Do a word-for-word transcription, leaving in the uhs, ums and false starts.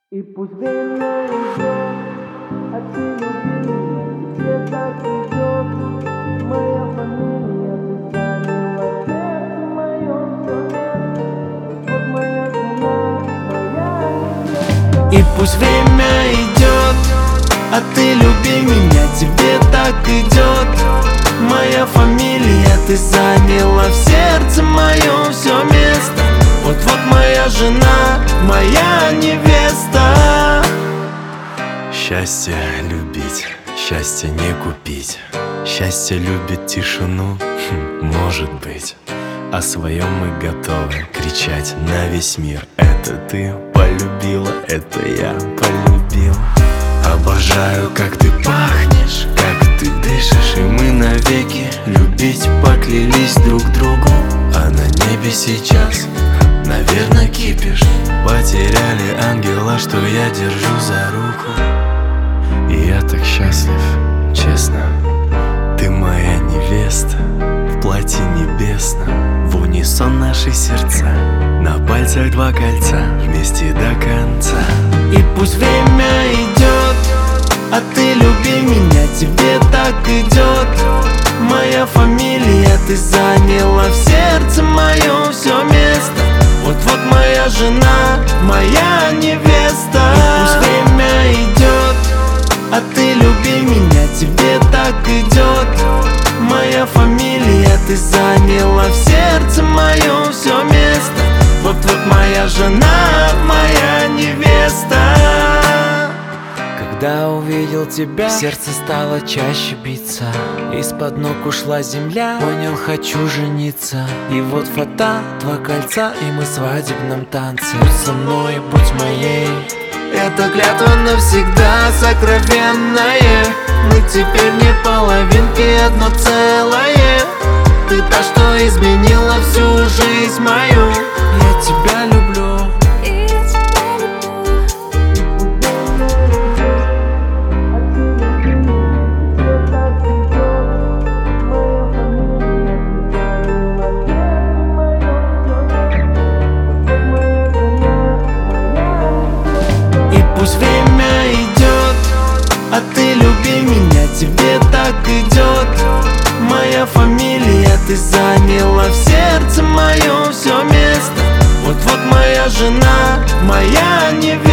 И пусть время идет, а ты люби меня, тебе так идет. Моя фамилия, ты заняла сердце моё всё место. Вот моя жена, моя невеста. И пусть время идет, а ты люби меня, тебе так идет. Моя фамилия, ты заняла в сердце моё всё место. Вот-вот моя жена, моя невеста. Счастье любить, счастье не купить. Счастье любит тишину, хм, может быть. О своем мы готовы кричать на весь мир. Это ты полюбила, это я полюбил. Обожаю, как ты пахнешь, как ты дышишь. И мы навеки любить поклялись друг другу. А на небе сейчас, наверное, кипиш. Потеряли ангела, что я держу за руку. И я так счастлив, честно. Ты моя невеста в платье небесном. В унисон наши сердца, на пальцах два кольца, вместе до конца. И пусть время идет, а ты люби меня, тебе так идет. Моя фамилия, ты заняла в сердце моё всё место. Вот-вот моя жена, моя невеста. И пусть время идет, а ты люби меня, тебе так идет. Моя фамилия, ты заняла в сердце моё всё место. Вот-вот моя жена, моя невеста. Когда увидел тебя, сердце стало чаще биться. Из-под ног ушла земля, понял, хочу жениться. И вот фото, два кольца, и мы в свадебном танце. Будь со мной, будь моей. Это клятва навсегда сокровенная. Мы теперь не половинки, одно целое. Ты та, что изменила всю жизнь мою. Я тебя люблю. Пусть время идет, а ты люби меня, тебе так идет. Моя фамилия, ты заняла в сердце моё всё место. Вот-вот моя жена, моя невеста.